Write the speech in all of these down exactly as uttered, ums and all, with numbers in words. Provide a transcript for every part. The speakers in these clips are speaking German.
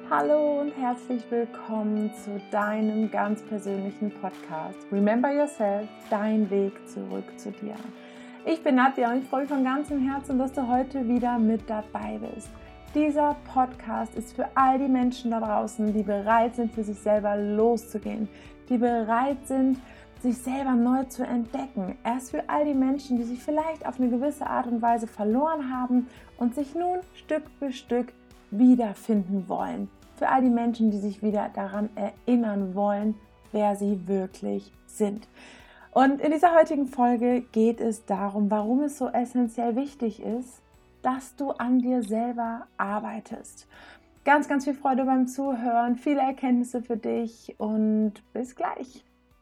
Hallo und herzlich willkommen zu deinem ganz persönlichen Podcast Remember Yourself, dein Weg zurück zu dir. Ich bin Nadja und ich freue mich von ganzem Herzen, dass du heute wieder mit dabei bist. Dieser Podcast ist für all die Menschen da draußen, die bereit sind, für sich selber loszugehen, die bereit sind, sich selber neu zu entdecken. Er ist für all die Menschen, die sich vielleicht auf eine gewisse Art und Weise verloren haben und sich nun Stück für Stück wiederfinden wollen. Für all die Menschen, die sich wieder daran erinnern wollen, wer sie wirklich sind. Und in dieser heutigen Folge geht es darum, warum es so essentiell wichtig ist, dass du an dir selber arbeitest. Ganz, ganz viel Freude beim Zuhören, viele Erkenntnisse für dich und bis gleich.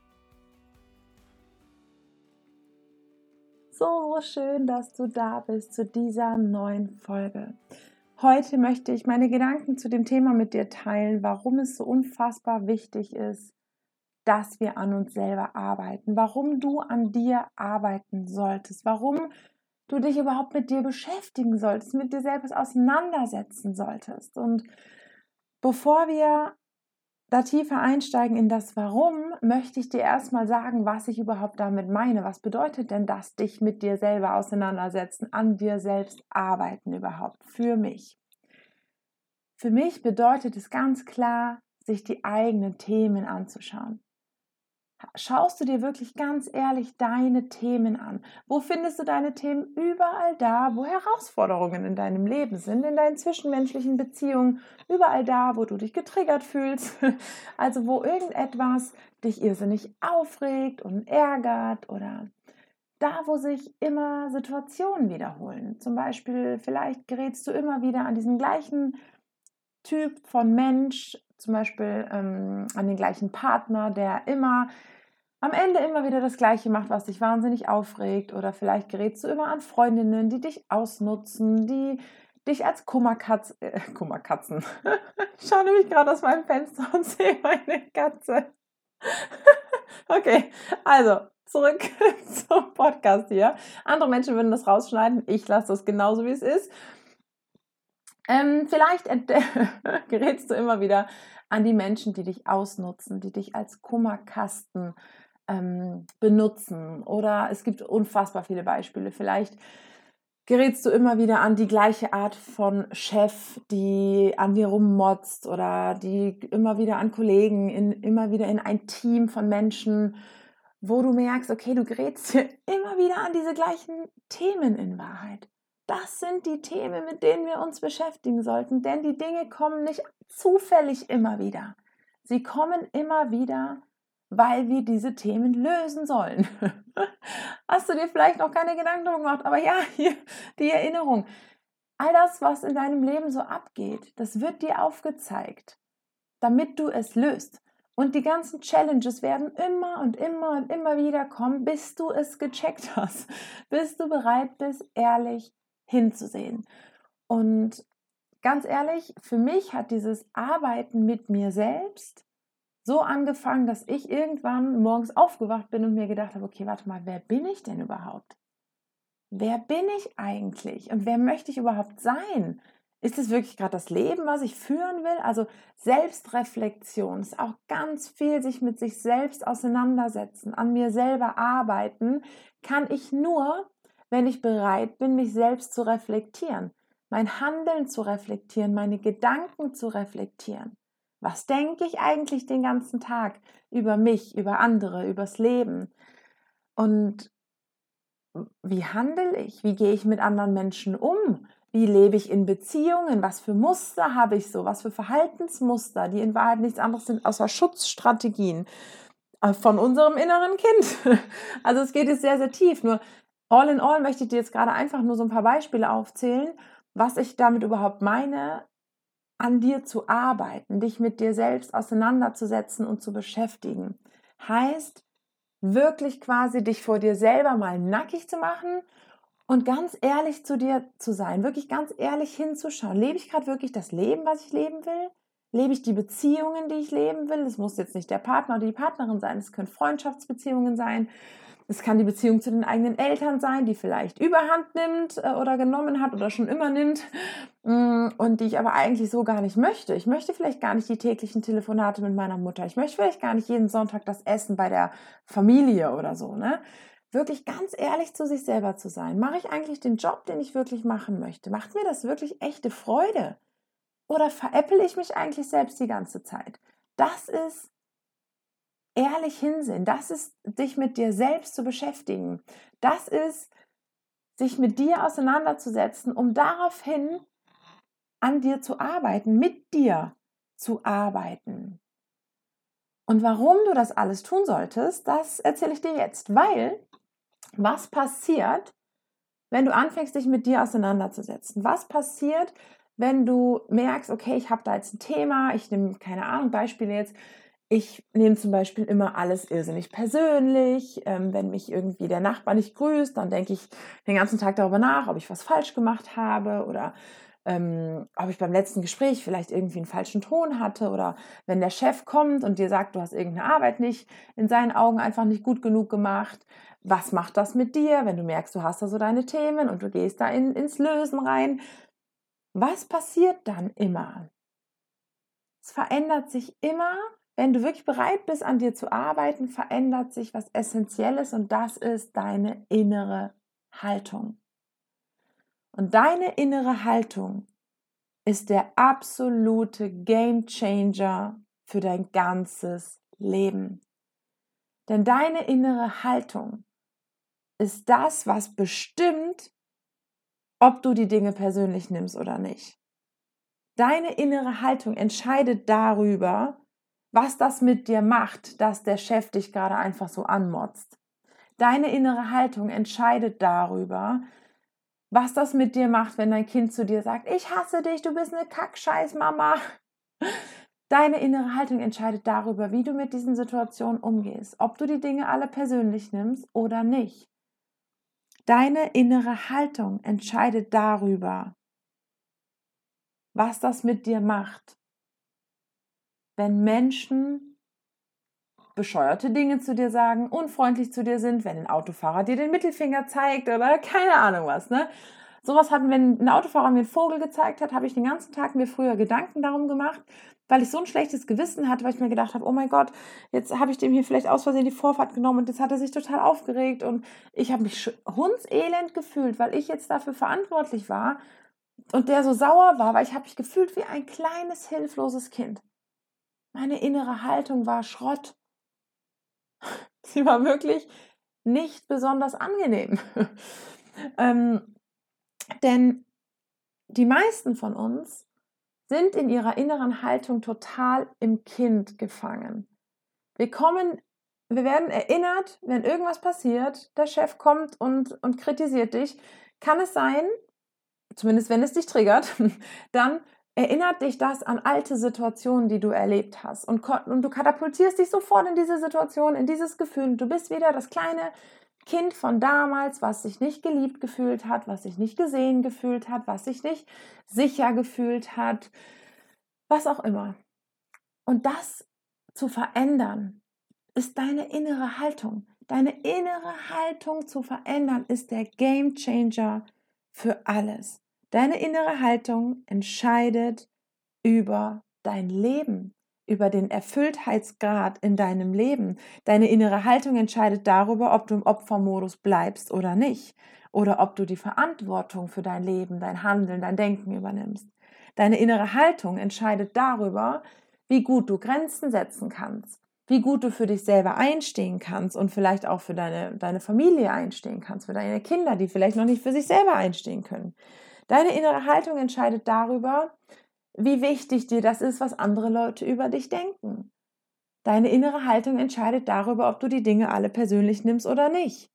So schön, dass du da bist zu dieser neuen Folge. Heute möchte ich meine Gedanken zu dem Thema mit dir teilen, warum es so unfassbar wichtig ist, dass wir an uns selber arbeiten, warum du an dir arbeiten solltest, warum du dich überhaupt mit dir beschäftigen solltest, mit dir selbst auseinandersetzen solltest. Und bevor wir da tiefer einsteigen in das Warum, möchte ich dir erstmal sagen, was ich überhaupt damit meine. Was bedeutet denn das, dich mit dir selber auseinandersetzen, an dir selbst arbeiten überhaupt für mich? Für mich bedeutet es ganz klar, sich die eigenen Themen anzuschauen. Schaust du dir wirklich ganz ehrlich deine Themen an? Wo findest du deine Themen? Überall da, wo Herausforderungen in deinem Leben sind, in deinen zwischenmenschlichen Beziehungen, überall da, wo du dich getriggert fühlst, also wo irgendetwas dich irrsinnig aufregt und ärgert oder da, wo sich immer Situationen wiederholen. Zum Beispiel, vielleicht gerätst du immer wieder an diesen gleichen Typ von Mensch, zum Beispiel ähm, an den gleichen Partner, der immer am Ende immer wieder das Gleiche macht, was dich wahnsinnig aufregt. Oder vielleicht gerätst du immer an Freundinnen, die dich ausnutzen, die dich als Kummerkatz, äh, Kummerkatzen. Ich schaue nämlich gerade aus meinem Fenster und sehe meine Katze. Okay, also zurück zum Podcast hier. Andere Menschen würden das rausschneiden. Ich lasse das genauso, wie es ist. Ähm, vielleicht gerätst du immer wieder an die Menschen, die dich ausnutzen, die dich als Kummerkasten ähm, benutzen. Oder es gibt unfassbar viele Beispiele. Vielleicht gerätst du immer wieder an die gleiche Art von Chef, die an dir rummotzt oder die immer wieder an Kollegen, in, immer wieder in ein Team von Menschen, wo du merkst, okay, du gerätst immer wieder an diese gleichen Themen in Wahrheit. Das sind die Themen, mit denen wir uns beschäftigen sollten, denn die Dinge kommen nicht zufällig immer wieder. Sie kommen immer wieder, weil wir diese Themen lösen sollen. Hast du dir vielleicht noch keine Gedanken darüber gemacht, aber ja, hier die Erinnerung. All das, was in deinem Leben so abgeht, das wird dir aufgezeigt, damit du es löst. Und die ganzen Challenges werden immer und immer und immer wieder kommen, bis du es gecheckt hast, bis du bereit bist, ehrlich hinzusehen. Und ganz ehrlich, für mich hat dieses Arbeiten mit mir selbst so angefangen, dass ich irgendwann morgens aufgewacht bin und mir gedacht habe, okay, warte mal, wer bin ich denn überhaupt? Wer bin ich eigentlich? Und wer möchte ich überhaupt sein? Ist es wirklich gerade das Leben, was ich führen will? Also Selbstreflexion ist auch ganz viel, sich mit sich selbst auseinandersetzen, an mir selber arbeiten, kann ich nur, wenn ich bereit bin, mich selbst zu reflektieren, mein Handeln zu reflektieren, meine Gedanken zu reflektieren. Was denke ich eigentlich den ganzen Tag über mich, über andere, übers Leben? Und wie handle ich? Wie gehe ich mit anderen Menschen um? Wie lebe ich in Beziehungen? Was für Muster habe ich so? Was für Verhaltensmuster, die in Wahrheit nichts anderes sind außer Schutzstrategien von unserem inneren Kind? Also es geht jetzt sehr, sehr tief. Nur all in all möchte ich dir jetzt gerade einfach nur so ein paar Beispiele aufzählen, was ich damit überhaupt meine, an dir zu arbeiten, dich mit dir selbst auseinanderzusetzen und zu beschäftigen. Heißt, wirklich quasi dich vor dir selber mal nackig zu machen und ganz ehrlich zu dir zu sein, wirklich ganz ehrlich hinzuschauen. Lebe ich gerade wirklich das Leben, was ich leben will? Lebe ich die Beziehungen, die ich leben will? Es muss jetzt nicht der Partner oder die Partnerin sein, es können Freundschaftsbeziehungen sein. Es kann die Beziehung zu den eigenen Eltern sein, die vielleicht Überhand nimmt äh, oder genommen hat oder schon immer nimmt mm, und die ich aber eigentlich so gar nicht möchte. Ich möchte vielleicht gar nicht die täglichen Telefonate mit meiner Mutter. Ich möchte vielleicht gar nicht jeden Sonntag das Essen bei der Familie oder so, ne? Wirklich ganz ehrlich zu sich selber zu sein. Mache ich eigentlich den Job, den ich wirklich machen möchte? Macht mir das wirklich echte Freude? Oder veräpple ich mich eigentlich selbst die ganze Zeit? Das ist ehrlich hinsehen. Das ist, dich mit dir selbst zu beschäftigen. Das ist, sich mit dir auseinanderzusetzen, um daraufhin an dir zu arbeiten, mit dir zu arbeiten. Und warum du das alles tun solltest, das erzähle ich dir jetzt. Weil, was passiert, wenn du anfängst, dich mit dir auseinanderzusetzen? Was passiert, wenn du merkst, okay, ich habe da jetzt ein Thema, ich nehme, keine Ahnung, Beispiele jetzt, ich nehme zum Beispiel immer alles irrsinnig persönlich. Ähm, wenn mich irgendwie der Nachbar nicht grüßt, dann denke ich den ganzen Tag darüber nach, ob ich was falsch gemacht habe oder ähm, ob ich beim letzten Gespräch vielleicht irgendwie einen falschen Ton hatte oder wenn der Chef kommt und dir sagt, du hast irgendeine Arbeit nicht in seinen Augen einfach nicht gut genug gemacht. Was macht das mit dir, wenn du merkst, du hast da so deine Themen und du gehst da in, ins Lösen rein? Was passiert dann immer? Es verändert sich immer, wenn du wirklich bereit bist, an dir zu arbeiten, verändert sich was Essentielles und das ist deine innere Haltung. Und deine innere Haltung ist der absolute Gamechanger für dein ganzes Leben. Denn deine innere Haltung ist das, was bestimmt, ob du die Dinge persönlich nimmst oder nicht. Deine innere Haltung entscheidet darüber, was das mit dir macht, dass der Chef dich gerade einfach so anmotzt. Deine innere Haltung entscheidet darüber, was das mit dir macht, wenn dein Kind zu dir sagt, ich hasse dich, du bist eine Kackscheiß-Mama. Deine innere Haltung entscheidet darüber, wie du mit diesen Situationen umgehst, ob du die Dinge alle persönlich nimmst oder nicht. Deine innere Haltung entscheidet darüber, was das mit dir macht, wenn Menschen bescheuerte Dinge zu dir sagen, unfreundlich zu dir sind, wenn ein Autofahrer dir den Mittelfinger zeigt oder keine Ahnung was, ne? Sowas hatten, wenn ein Autofahrer mir einen Vogel gezeigt hat, habe ich den ganzen Tag mir früher Gedanken darum gemacht, weil ich so ein schlechtes Gewissen hatte, weil ich mir gedacht habe, oh mein Gott, jetzt habe ich dem hier vielleicht aus Versehen die Vorfahrt genommen und jetzt hat er sich total aufgeregt und ich habe mich hundselend gefühlt, weil ich jetzt dafür verantwortlich war und der so sauer war, weil ich habe mich gefühlt wie ein kleines, hilfloses Kind. Meine innere Haltung war Schrott. Sie war wirklich nicht besonders angenehm. ähm, denn die meisten von uns sind in ihrer inneren Haltung total im Kind gefangen. Wir kommen, wir werden erinnert, wenn irgendwas passiert, der Chef kommt und, und kritisiert dich, kann es sein, zumindest wenn es dich triggert, dann erinnert dich das an alte Situationen, die du erlebt hast. Und, und du katapultierst dich sofort in diese Situation, in dieses Gefühl. Du bist wieder das kleine Kind von damals, was sich nicht geliebt gefühlt hat, was sich nicht gesehen gefühlt hat, was sich nicht sicher gefühlt hat, was auch immer. Und das zu verändern, ist deine innere Haltung. Deine innere Haltung zu verändern, ist der Gamechanger für alles. Deine innere Haltung entscheidet über dein Leben, über den Erfülltheitsgrad in deinem Leben. Deine innere Haltung entscheidet darüber, ob du im Opfermodus bleibst oder nicht. Oder ob du die Verantwortung für dein Leben, dein Handeln, dein Denken übernimmst. Deine innere Haltung entscheidet darüber, wie gut du Grenzen setzen kannst, wie gut du für dich selber einstehen kannst und vielleicht auch für deine, deine Familie einstehen kannst, für deine Kinder, die vielleicht noch nicht für sich selber einstehen können. Deine innere Haltung entscheidet darüber, wie wichtig dir das ist, was andere Leute über dich denken. Deine innere Haltung entscheidet darüber, ob du die Dinge alle persönlich nimmst oder nicht.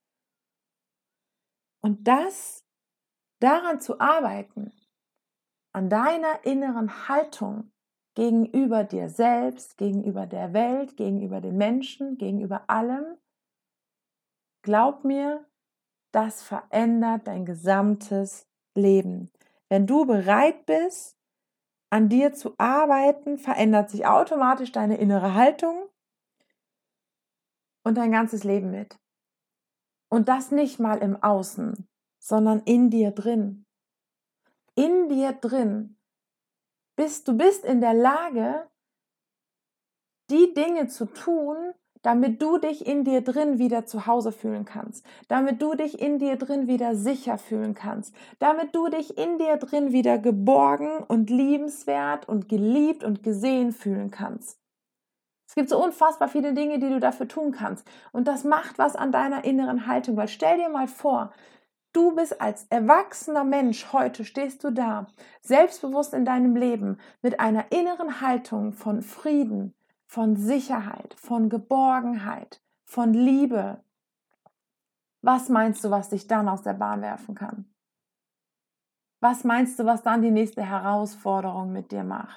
Und das, daran zu arbeiten, an deiner inneren Haltung gegenüber dir selbst, gegenüber der Welt, gegenüber den Menschen, gegenüber allem, glaub mir, das verändert dein gesamtes Leben. Wenn du bereit bist, an dir zu arbeiten, verändert sich automatisch deine innere Haltung und dein ganzes Leben mit. Und das nicht mal im Außen, sondern in dir drin. In dir drin bist du bist in der Lage, die Dinge zu tun, damit du dich in dir drin wieder zu Hause fühlen kannst, damit du dich in dir drin wieder sicher fühlen kannst, damit du dich in dir drin wieder geborgen und liebenswert und geliebt und gesehen fühlen kannst. Es gibt so unfassbar viele Dinge, die du dafür tun kannst. Und das macht was an deiner inneren Haltung, weil stell dir mal vor, du bist als erwachsener Mensch, heute stehst du da, selbstbewusst in deinem Leben, mit einer inneren Haltung von Frieden, von Sicherheit, von Geborgenheit, von Liebe. Was meinst du, was dich dann aus der Bahn werfen kann? Was meinst du, was dann die nächste Herausforderung mit dir macht?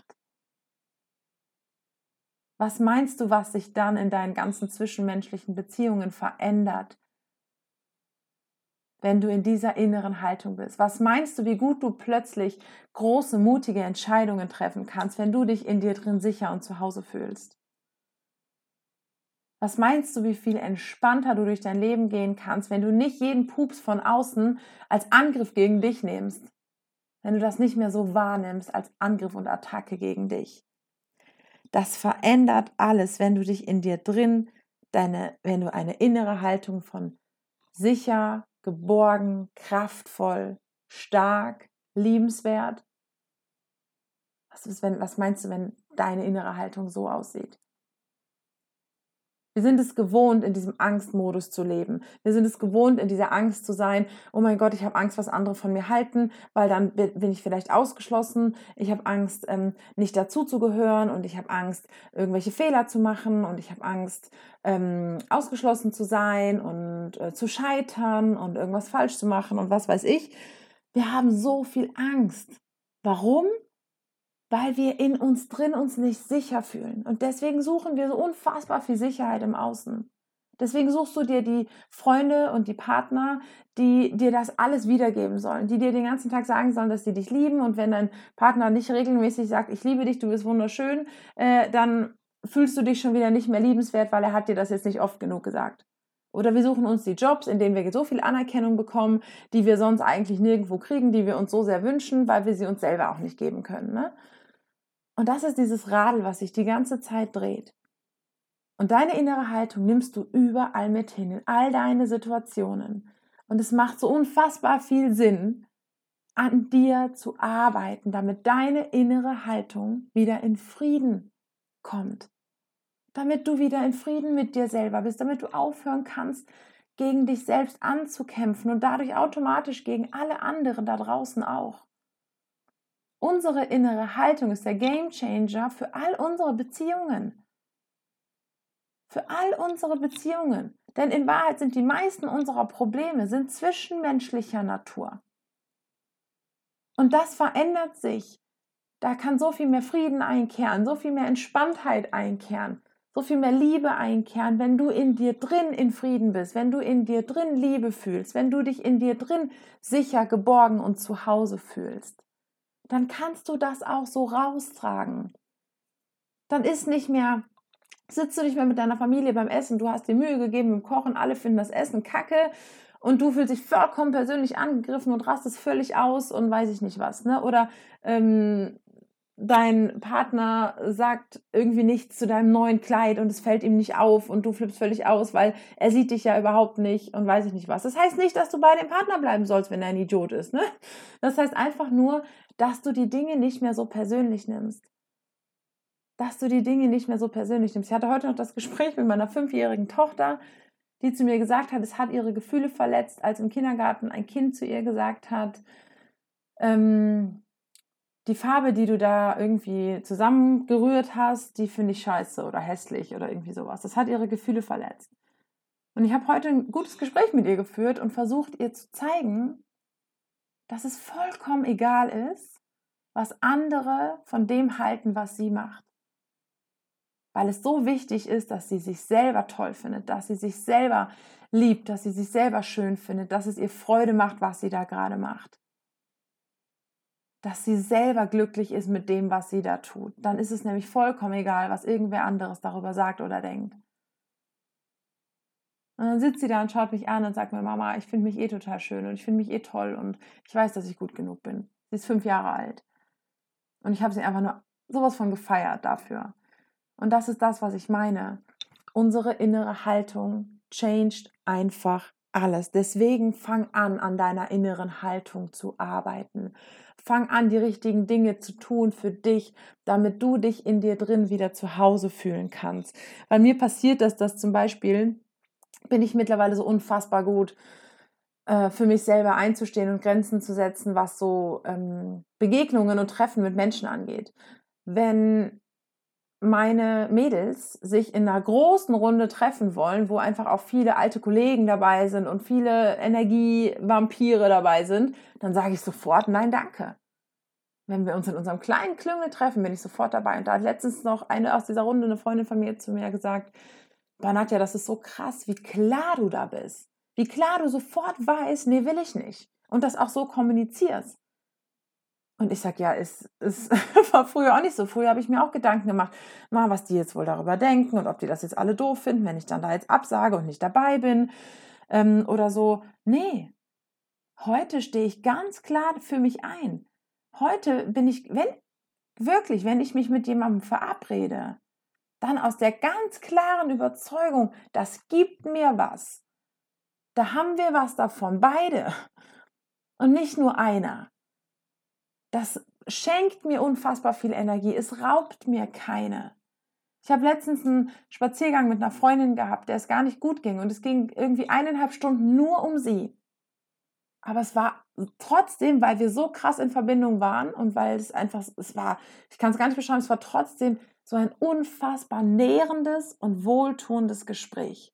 Was meinst du, was sich dann in deinen ganzen zwischenmenschlichen Beziehungen verändert, wenn du in dieser inneren Haltung bist? Was meinst du, wie gut du plötzlich große, mutige Entscheidungen treffen kannst, wenn du dich in dir drin sicher und zu Hause fühlst? Was meinst du, wie viel entspannter du durch dein Leben gehen kannst, wenn du nicht jeden Pups von außen als Angriff gegen dich nimmst? Wenn du das nicht mehr so wahrnimmst als Angriff und Attacke gegen dich? Das verändert alles, wenn du dich in dir drin, deine, wenn du eine innere Haltung von sicher, geborgen, kraftvoll, stark, liebenswert. Was, ist, wenn, was meinst du, wenn deine innere Haltung so aussieht? Wir sind es gewohnt, in diesem Angstmodus zu leben. Wir sind es gewohnt, in dieser Angst zu sein, oh mein Gott, ich habe Angst, was andere von mir halten, weil dann bin ich vielleicht ausgeschlossen. Ich habe Angst, ähm, nicht dazuzugehören und ich habe Angst, irgendwelche Fehler zu machen und ich habe Angst, ähm, ausgeschlossen zu sein und äh, zu scheitern und irgendwas falsch zu machen und was weiß ich. Wir haben so viel Angst. Warum? Weil wir in uns drin uns nicht sicher fühlen. Und deswegen suchen wir so unfassbar viel Sicherheit im Außen. Deswegen suchst du dir die Freunde und die Partner, die dir das alles wiedergeben sollen, die dir den ganzen Tag sagen sollen, dass sie dich lieben. Und wenn dein Partner nicht regelmäßig sagt, ich liebe dich, du bist wunderschön, äh, dann fühlst du dich schon wieder nicht mehr liebenswert, weil er hat dir das jetzt nicht oft genug gesagt. Oder wir suchen uns die Jobs, in denen wir so viel Anerkennung bekommen, die wir sonst eigentlich nirgendwo kriegen, die wir uns so sehr wünschen, weil wir sie uns selber auch nicht geben können. Ne? Und das ist dieses Radl, was sich die ganze Zeit dreht. Und deine innere Haltung nimmst du überall mit hin, in all deine Situationen. Und es macht so unfassbar viel Sinn, an dir zu arbeiten, damit deine innere Haltung wieder in Frieden kommt. Damit du wieder in Frieden mit dir selber bist, damit du aufhören kannst, gegen dich selbst anzukämpfen und dadurch automatisch gegen alle anderen da draußen auch. Unsere innere Haltung ist der Gamechanger für all unsere Beziehungen. Für all unsere Beziehungen. Denn in Wahrheit sind die meisten unserer Probleme sind zwischenmenschlicher Natur. Und das verändert sich. Da kann so viel mehr Frieden einkehren, so viel mehr Entspanntheit einkehren, so viel mehr Liebe einkehren, wenn du in dir drin in Frieden bist, wenn du in dir drin Liebe fühlst, wenn du dich in dir drin sicher, geborgen und zu Hause fühlst. Dann kannst du das auch so raustragen. Dann ist nicht mehr, sitzt du nicht mehr mit deiner Familie beim Essen, du hast dir Mühe gegeben im Kochen, alle finden das Essen kacke und du fühlst dich vollkommen persönlich angegriffen und rastest völlig aus und weiß ich nicht was. Ne? Oder ähm, dein Partner sagt irgendwie nichts zu deinem neuen Kleid und es fällt ihm nicht auf und du flippst völlig aus, weil er sieht dich ja überhaupt nicht und weiß ich nicht was. Das heißt nicht, dass du bei dem Partner bleiben sollst, wenn er ein Idiot ist. Ne? Das heißt einfach nur, dass du die Dinge nicht mehr so persönlich nimmst. Dass du die Dinge nicht mehr so persönlich nimmst. Ich hatte heute noch das Gespräch mit meiner fünfjährigen Tochter, die zu mir gesagt hat, es hat ihre Gefühle verletzt, als im Kindergarten ein Kind zu ihr gesagt hat, ähm, die Farbe, die du da irgendwie zusammengerührt hast, die finde ich scheiße oder hässlich oder irgendwie sowas. Das hat ihre Gefühle verletzt. Und ich habe heute ein gutes Gespräch mit ihr geführt und versucht, ihr zu zeigen, dass es vollkommen egal ist, was andere von dem halten, was sie macht. Weil es so wichtig ist, dass sie sich selber toll findet, dass sie sich selber liebt, dass sie sich selber schön findet, dass es ihr Freude macht, was sie da gerade macht. Dass sie selber glücklich ist mit dem, was sie da tut. Dann ist es nämlich vollkommen egal, was irgendwer anderes darüber sagt oder denkt. Und dann sitzt sie da und schaut mich an und sagt mir, Mama, ich finde mich eh total schön und ich finde mich eh toll und ich weiß, dass ich gut genug bin. Sie ist fünf Jahre alt. Und ich habe sie einfach nur sowas von gefeiert dafür. Und das ist das, was ich meine. Unsere innere Haltung changed einfach alles. Deswegen fang an, an deiner inneren Haltung zu arbeiten. Fang an, die richtigen Dinge zu tun für dich, damit du dich in dir drin wieder zu Hause fühlen kannst. Bei mir passiert das, dass zum Beispiel bin ich mittlerweile so unfassbar gut, äh, für mich selber einzustehen und Grenzen zu setzen, was so ähm, Begegnungen und Treffen mit Menschen angeht. Wenn meine Mädels sich in einer großen Runde treffen wollen, wo einfach auch viele alte Kollegen dabei sind und viele Energievampire dabei sind, dann sage ich sofort nein, danke. Wenn wir uns in unserem kleinen Klüngel treffen, bin ich sofort dabei. Und da hat letztens noch eine aus dieser Runde, eine Freundin von mir zu mir gesagt, boah, Nadja, das ist so krass, wie klar du da bist. Wie klar du sofort weißt, nee, will ich nicht. Und das auch so kommunizierst. Und ich sage, ja, es, es war früher auch nicht so. Früher habe ich mir auch Gedanken gemacht, mal, was die jetzt wohl darüber denken und ob die das jetzt alle doof finden, wenn ich dann da jetzt absage und nicht dabei bin ähm, oder so. Nee, heute stehe ich ganz klar für mich ein. Heute bin ich, wenn wirklich, wenn ich mich mit jemandem verabrede, dann aus der ganz klaren Überzeugung, das gibt mir was. Da haben wir was davon, beide. Und nicht nur einer. Das schenkt mir unfassbar viel Energie. Es raubt mir keine. Ich habe letztens einen Spaziergang mit einer Freundin gehabt, der es gar nicht gut ging. Und es ging irgendwie eineinhalb Stunden nur um sie. Aber es war trotzdem, weil wir so krass in Verbindung waren und weil es einfach, es war, ich kann es gar nicht beschreiben, es war trotzdem so ein unfassbar nährendes und wohltuendes Gespräch.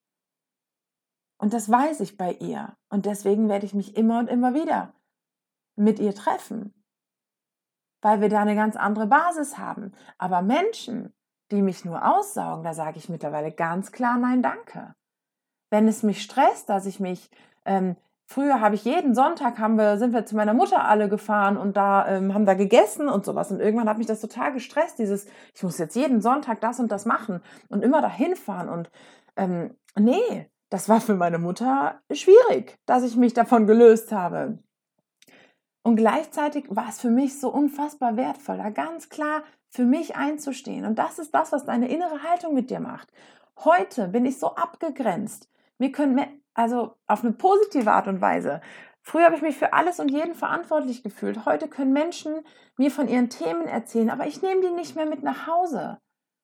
Und das weiß ich bei ihr. Und deswegen werde ich mich immer und immer wieder mit ihr treffen, weil wir da eine ganz andere Basis haben. Aber Menschen, die mich nur aussaugen, da sage ich mittlerweile ganz klar nein, danke. Wenn es mich stresst, dass ich mich, ähm, früher habe ich jeden Sonntag, haben wir, sind wir zu meiner Mutter alle gefahren und da ähm, haben da gegessen und sowas. Und irgendwann hat mich das total gestresst, dieses, ich muss jetzt jeden Sonntag das und das machen und immer dahin fahren. Und ähm, nee, das war für meine Mutter schwierig, dass ich mich davon gelöst habe. Und gleichzeitig war es für mich so unfassbar wertvoll, da ganz klar für mich einzustehen. Und das ist das, was deine innere Haltung mit dir macht. Heute bin ich so abgegrenzt. Wir können, also auf eine positive Art und Weise. Früher habe ich mich für alles und jeden verantwortlich gefühlt. Heute können Menschen mir von ihren Themen erzählen, aber ich nehme die nicht mehr mit nach Hause.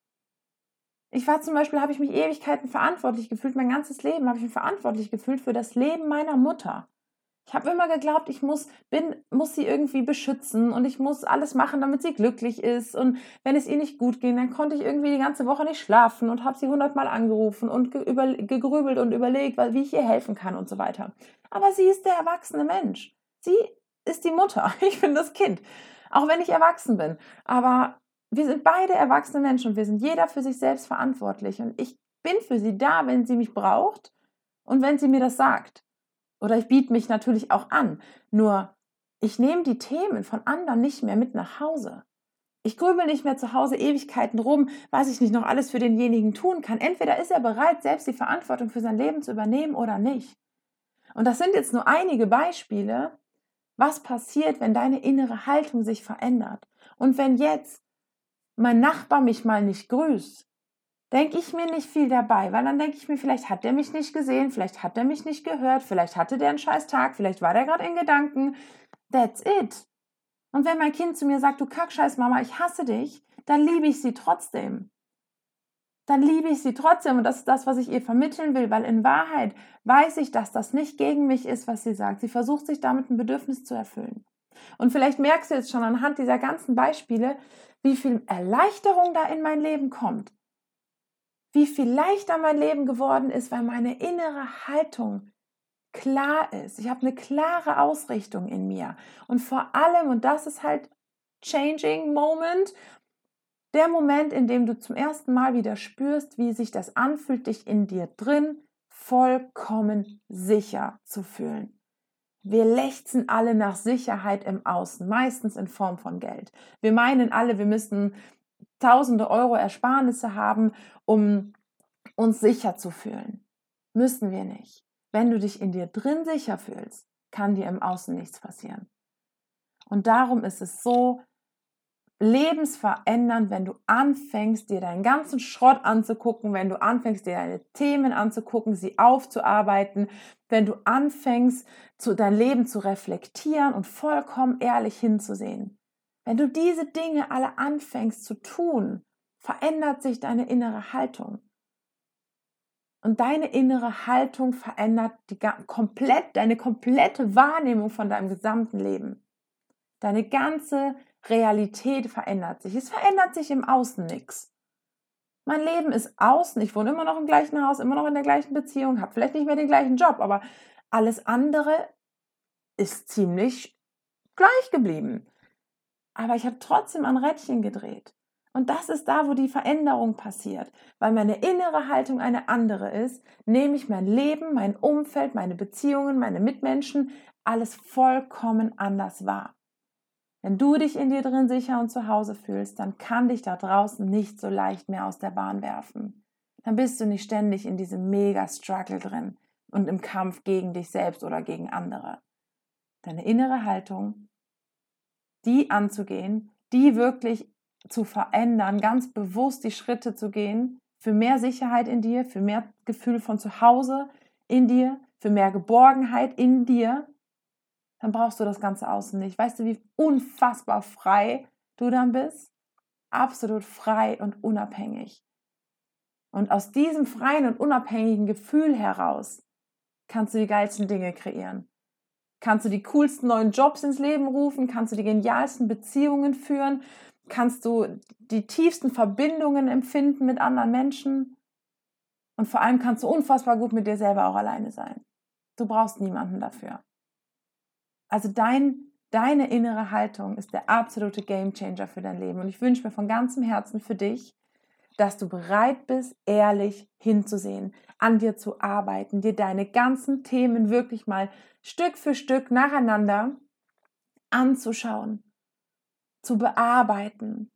Ich war zum Beispiel, habe ich mich Ewigkeiten verantwortlich gefühlt, mein ganzes Leben habe ich mich verantwortlich gefühlt für das Leben meiner Mutter. Ich habe immer geglaubt, ich muss, bin, muss sie irgendwie beschützen und ich muss alles machen, damit sie glücklich ist. Und wenn es ihr nicht gut ging, dann konnte ich irgendwie die ganze Woche nicht schlafen und habe sie hundertmal angerufen und ge über, gegrübelt und überlegt, wie ich ihr helfen kann und so weiter. Aber sie ist der erwachsene Mensch. Sie ist die Mutter. Ich bin das Kind. Auch wenn ich erwachsen bin. Aber wir sind beide erwachsene Menschen und wir sind jeder für sich selbst verantwortlich. Und ich bin für sie da, wenn sie mich braucht und wenn sie mir das sagt. Oder ich biete mich natürlich auch an. Nur ich nehme die Themen von anderen nicht mehr mit nach Hause. Ich grübel nicht mehr zu Hause Ewigkeiten rum, was ich nicht noch alles für denjenigen tun kann. Entweder ist er bereit, selbst die Verantwortung für sein Leben zu übernehmen oder nicht. Und das sind jetzt nur einige Beispiele, was passiert, wenn deine innere Haltung sich verändert. Und wenn jetzt mein Nachbar mich mal nicht grüßt, denke ich mir nicht viel dabei, weil dann denke ich mir, vielleicht hat der mich nicht gesehen, vielleicht hat er mich nicht gehört, vielleicht hatte der einen scheiß Tag, vielleicht war der gerade in Gedanken. That's it. Und wenn mein Kind zu mir sagt, du Kackscheiß Mama, ich hasse dich, dann liebe ich sie trotzdem. Dann liebe ich sie trotzdem und das ist das, was ich ihr vermitteln will, weil in Wahrheit weiß ich, dass das nicht gegen mich ist, was sie sagt. Sie versucht sich damit ein Bedürfnis zu erfüllen. Und vielleicht merkst du jetzt schon anhand dieser ganzen Beispiele, wie viel Erleichterung da in mein Leben kommt. Wie viel leichter mein Leben geworden ist, weil meine innere Haltung klar ist. Ich habe eine klare Ausrichtung in mir. Und vor allem, und das ist halt Changing Moment, der Moment, in dem du zum ersten Mal wieder spürst, wie sich das anfühlt, dich in dir drin vollkommen sicher zu fühlen. Wir lechzen alle nach Sicherheit im Außen, meistens in Form von Geld. Wir meinen alle, wir müssten tausende Euro Ersparnisse haben, um uns sicher zu fühlen. Müssen wir nicht. Wenn du dich in dir drin sicher fühlst, kann dir im Außen nichts passieren. Und darum ist es so lebensverändernd, wenn du anfängst, dir deinen ganzen Schrott anzugucken, wenn du anfängst, dir deine Themen anzugucken, sie aufzuarbeiten, wenn du anfängst, zu, dein Leben zu reflektieren und vollkommen ehrlich hinzusehen. Wenn du diese Dinge alle anfängst zu tun, verändert sich deine innere Haltung. Und deine innere Haltung verändert die, komplett, deine komplette Wahrnehmung von deinem gesamten Leben. Deine ganze Realität verändert sich. Es verändert sich im Außen nichts. Mein Leben ist außen. Ich wohne immer noch im gleichen Haus, immer noch in der gleichen Beziehung, habe vielleicht nicht mehr den gleichen Job, aber alles andere ist ziemlich gleich geblieben. Aber ich habe trotzdem ein Rädchen gedreht. Und das ist da, wo die Veränderung passiert. Weil meine innere Haltung eine andere ist, nehme ich mein Leben, mein Umfeld, meine Beziehungen, meine Mitmenschen, alles vollkommen anders wahr. Wenn du dich in dir drin sicher und zu Hause fühlst, dann kann dich da draußen nicht so leicht mehr aus der Bahn werfen. Dann bist du nicht ständig in diesem Mega-Struggle drin und im Kampf gegen dich selbst oder gegen andere. Deine innere Haltung, die anzugehen, die wirklich zu verändern, ganz bewusst die Schritte zu gehen, für mehr Sicherheit in dir, für mehr Gefühl von zu Hause in dir, für mehr Geborgenheit in dir, dann brauchst du das ganze Außen nicht. Weißt du, wie unfassbar frei du dann bist? Absolut frei und unabhängig. Und aus diesem freien und unabhängigen Gefühl heraus kannst du die geilsten Dinge kreieren. Kannst du die coolsten neuen Jobs ins Leben rufen, kannst du die genialsten Beziehungen führen, kannst du die tiefsten Verbindungen empfinden mit anderen Menschen und vor allem kannst du unfassbar gut mit dir selber auch alleine sein. Du brauchst niemanden dafür. Also dein, deine innere Haltung ist der absolute Gamechanger für dein Leben und ich wünsche mir von ganzem Herzen für dich, dass du bereit bist, ehrlich hinzusehen, an dir zu arbeiten, dir deine ganzen Themen wirklich mal Stück für Stück nacheinander anzuschauen, zu bearbeiten.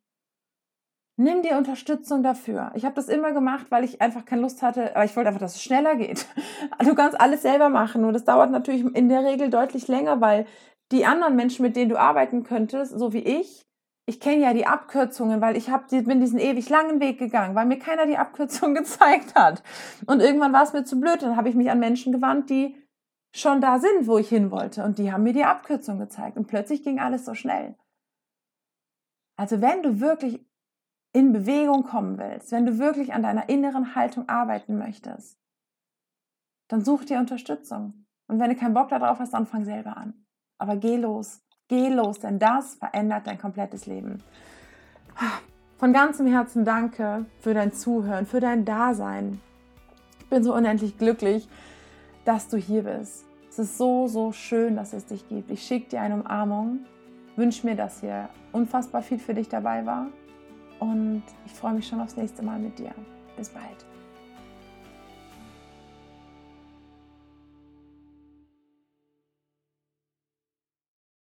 Nimm dir Unterstützung dafür. Ich habe das immer gemacht, weil ich einfach keine Lust hatte, aber ich wollte einfach, dass es schneller geht. Du kannst alles selber machen und das dauert natürlich in der Regel deutlich länger, weil die anderen Menschen, mit denen du arbeiten könntest, so wie ich, ich kenne ja die Abkürzungen, weil ich hab, bin diesen ewig langen Weg gegangen, weil mir keiner die Abkürzung gezeigt hat. Und irgendwann war es mir zu blöd, dann habe ich mich an Menschen gewandt, die schon da sind, wo ich hin wollte und die haben mir die Abkürzung gezeigt und plötzlich ging alles so schnell. Also wenn du wirklich in Bewegung kommen willst, wenn du wirklich an deiner inneren Haltung arbeiten möchtest, dann such dir Unterstützung. Und wenn du keinen Bock darauf hast, dann fang selber an. Aber geh los, geh los, denn das verändert dein komplettes Leben. Von ganzem Herzen danke für dein Zuhören, für dein Dasein. Ich bin so unendlich glücklich, dass du hier bist. Es ist so, so schön, dass es dich gibt. Ich schicke dir eine Umarmung, wünsche mir, dass hier unfassbar viel für dich dabei war und ich freue mich schon aufs nächste Mal mit dir. Bis bald.